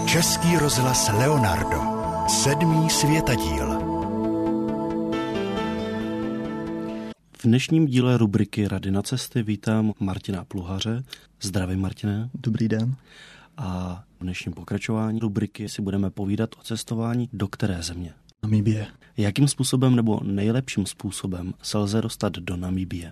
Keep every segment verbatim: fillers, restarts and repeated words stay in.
Český rozhlas Leonardo. Sedmý světadíl. V dnešním díle rubriky Rady na cesty vítám Martina Pluhaře. Zdravím, Martine. Dobrý den. A v dnešním pokračování rubriky si budeme povídat o cestování do které země? Namibie. Jakým způsobem nebo nejlepším způsobem se lze dostat do Namibie?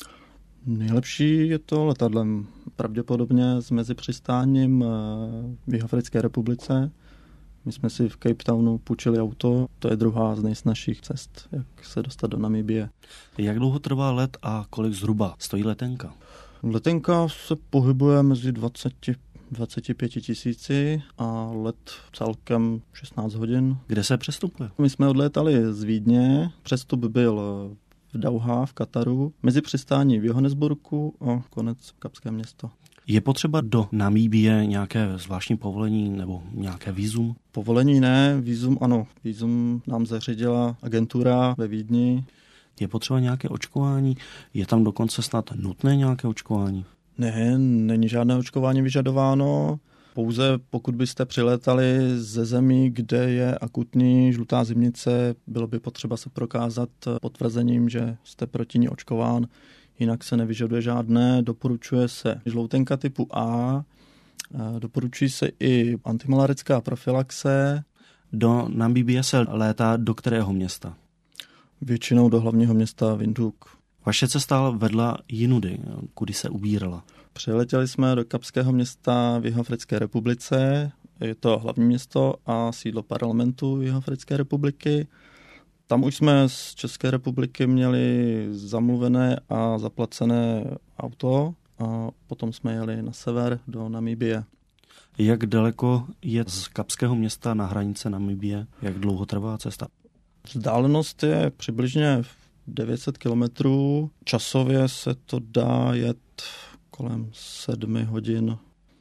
Nejlepší je to letadlem. Pravděpodobně s mezipřistáním v Jihoafrické republice. My jsme si v Cape Townu půjčili auto. To je druhá z nejsnažších cest, jak se dostat do Namibie. Jak dlouho trvá let a kolik zhruba stojí letenka? Letenka se pohybuje mezi dvacet až dvacet pět tisíci a let celkem šestnáct hodin. Kde se přestupuje? My jsme odlétali z Vídně. Přestup byl v Dauhá v Kataru, mezi přistání v Johannesburgu a konec Kapské město. Je potřeba do Namibie nějaké zvláštní povolení nebo nějaké vízum? Povolení ne, vízum ano. Vízum nám zařídila agentura ve Vídni. Je potřeba nějaké očkování? Je tam dokonce snad nutné nějaké očkování? Ne, není žádné očkování vyžadováno. Pouze pokud byste přilétali ze zemí, kde je akutní žlutá zimnice, bylo by potřeba se prokázat potvrzením, že jste proti ní očkován. Jinak se nevyžaduje žádné, doporučuje se žloutenka typu A, doporučují se i antimalarická profylaxe. Do Namibie se létá do kterého města? Většinou do hlavního města Windhoek. Vaše cesta vedla jinudy, kudy se ubírala? Přiletěli jsme do Kapského města v Jihoafrické republice, je to hlavní město a sídlo parlamentu Jihoafrické republiky. Tam už jsme z České republiky měli zamluvené a zaplacené auto a potom jsme jeli na sever do Namibie. Jak daleko je z Kapského města na hranice Namibie? Jak dlouho trvá cesta? Vzdálenost je přibližně devět set kilometrů. Časově se to dá jet kolem sedmi hodin.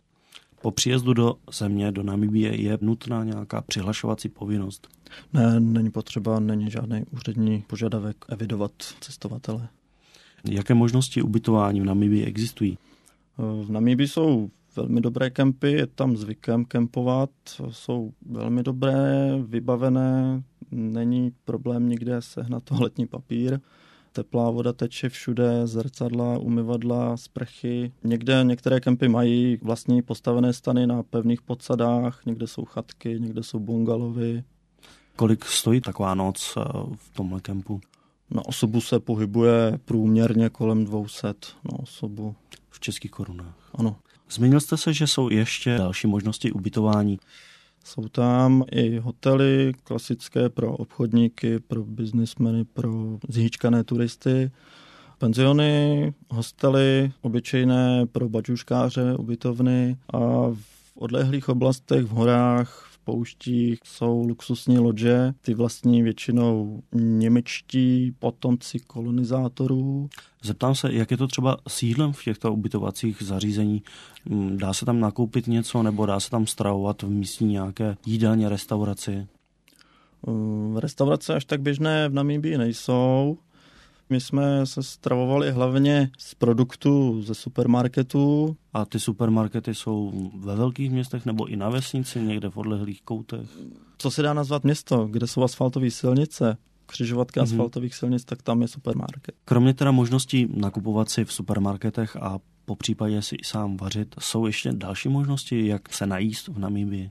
Po příjezdu do země, do Namibie, je nutná nějaká přihlašovací povinnost? Ne, není potřeba, není žádný úřední požadavek evidovat cestovatele. Jaké možnosti ubytování v Namibii existují? V Namibii jsou velmi dobré kempy, je tam zvykem kempovat, jsou velmi dobré, vybavené, není problém nikde sehnat toaletní papír. Teplá voda teče všude, zrcadla, umyvadla, sprchy. Někde některé kempy mají vlastní postavené stany na pevných podsadách, někde jsou chatky, někde jsou bungalovy. Kolik stojí taková noc v tomhle kempu? Na osobu se pohybuje průměrně kolem dvě stě na osobu. V českých korunách? Ano. Zmínil jste se, že jsou ještě další možnosti ubytování. Jsou tam i hotely klasické pro obchodníky, pro biznismeny, pro zhýčkané turisty, penziony, hostely, obyčejné pro baďuškáře, ubytovny a v odlehlých oblastech, v horách, v pouštích jsou luxusní lodže, ty vlastní většinou němečtí potomci kolonizátorů. Zeptám se, jak je to třeba s jídlem v těchto ubytovacích zařízení? Dá se tam nakoupit něco nebo dá se tam stravovat v místní nějaké jídelně, restauraci? Restaurace až tak běžné v Namibii nejsou. My jsme se stravovali hlavně z produktů ze supermarketů. A ty supermarkety jsou ve velkých městech nebo i na vesnici, někde v odlehlých koutech? Co se dá nazvat město, kde jsou asfaltové silnice, křižovatky mm-hmm. asfaltových silnic, tak tam je supermarket. Kromě teda možností nakupovat si v supermarketech a po případě si i sám vařit, jsou ještě další možnosti, jak se najíst v Namibii?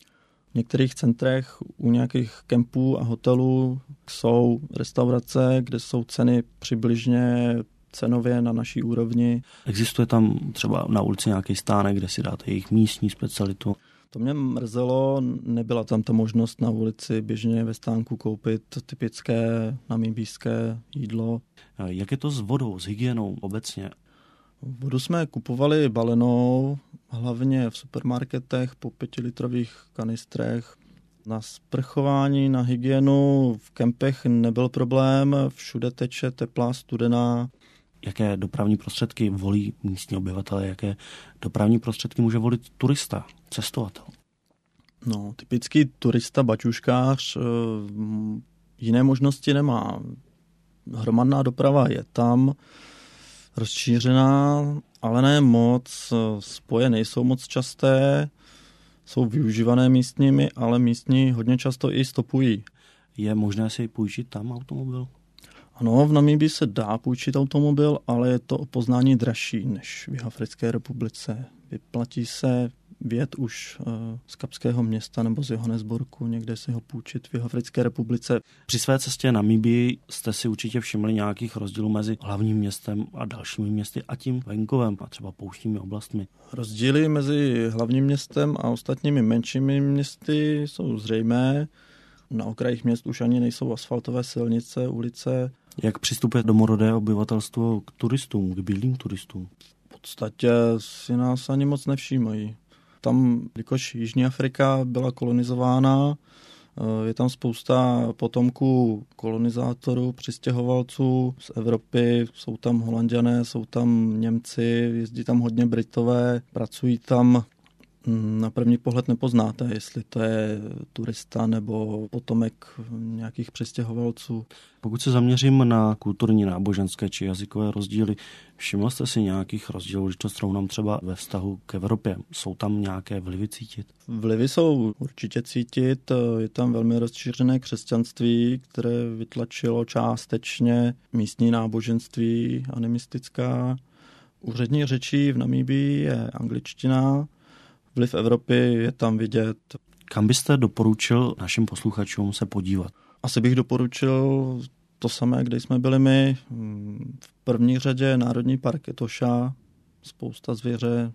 V některých centrech u nějakých kempů a hotelů jsou restaurace, kde jsou ceny přibližně cenově na naší úrovni. Existuje tam třeba na ulici nějaký stánek, kde si dáte jejich místní specialitu? To mě mrzelo, nebyla tam ta možnost na ulici běžně ve stánku koupit typické namibijské jídlo. Jak je to s vodou, s hygienou obecně? Vodu jsme kupovali balenou, hlavně v supermarketech po pětilitrových kanistrech. Na sprchování, na hygienu v kempech nebyl problém, všude teče teplá studená. Jaké dopravní prostředky volí místní obyvatelé, jaké dopravní prostředky může volit turista, cestovatel? No, typický turista, baťuškář, jiné možnosti nemá. Hromadná doprava je tam rozšířená, ale ne moc. Spoje nejsou moc časté. jsou využívané místními, ale místní hodně často i stopují. Je možné si půjčit tam automobil? Ano, v Namibii se dá půjčit automobil, ale je to o poznání dražší než v Jihoafrické republice. Vyplatí se vyjet už z Kapského města nebo z Johannesburgu, někde si ho půjčit v Jihoafrické republice. Při své cestě na Namibii jste si určitě všimli nějakých rozdílů mezi hlavním městem a dalšími městy a tím venkovem a třeba pouštními oblastmi. Rozdíly mezi hlavním městem a ostatními menšími městy jsou zřejmé. Na okrajích měst už ani nejsou asfaltové silnice, ulice. Jak přistupuje domorodé obyvatelstvo k turistům, k bílým turistům? V podstatě si nás ani moc nevšímají. Tam, jakož Jižní Afrika byla kolonizována, je tam spousta potomků kolonizátorů, přistěhovalců z Evropy, jsou tam Holanďané, jsou tam Němci, jezdí tam hodně Britové, pracují tam. Na první pohled nepoznáte, jestli to je turista nebo potomek nějakých přistěhovalců. Pokud se zaměřím na kulturní, náboženské či jazykové rozdíly, všiml jste si nějakých rozdílů, když to srovnám třeba ve vztahu k Evropě? Jsou tam nějaké vlivy cítit? Vlivy jsou určitě cítit. Je tam velmi rozšířené křesťanství, které vytlačilo částečně místní náboženství animistická. Úřední řečí v Namibii je angličtina. Vliv Evropy je tam vidět. Kam byste doporučil našim posluchačům se podívat? Asi bych doporučil to samé, kde jsme byli my. V první řadě Národní park Etosha, spousta zvěře,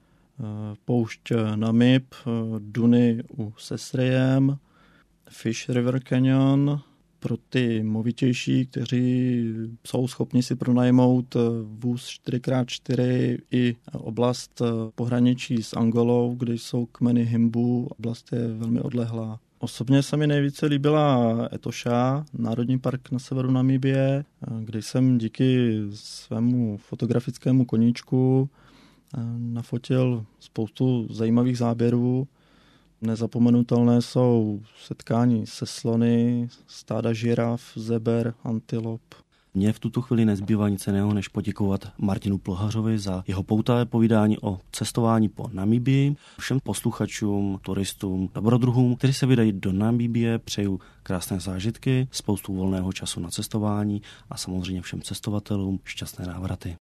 poušť Namib, duny u Sesriem, Fish River Canyon. Pro ty movitější, kteří jsou schopni si pronajmout vůz čtyři krát čtyři i oblast pohraničí s Angolou, kde jsou kmeny Himbu, oblast je velmi odlehlá. Osobně se mi nejvíce líbila Etosha, národní park na severu Namibie, kde jsem díky svému fotografickému koníčku nafotil spoustu zajímavých záběrů. Nezapomenutelné jsou setkání se slony, stáda žiraf, zeber, antilop. Mně v tuto chvíli nezbývá nic jiného, než poděkovat Martinu Plhařovi za jeho poutavé povídání o cestování po Namibii. Všem posluchačům, turistům, dobrodruhům, kteří se vydají do Namibie, přeju krásné zážitky, spoustu volného času na cestování a samozřejmě všem cestovatelům šťastné návraty.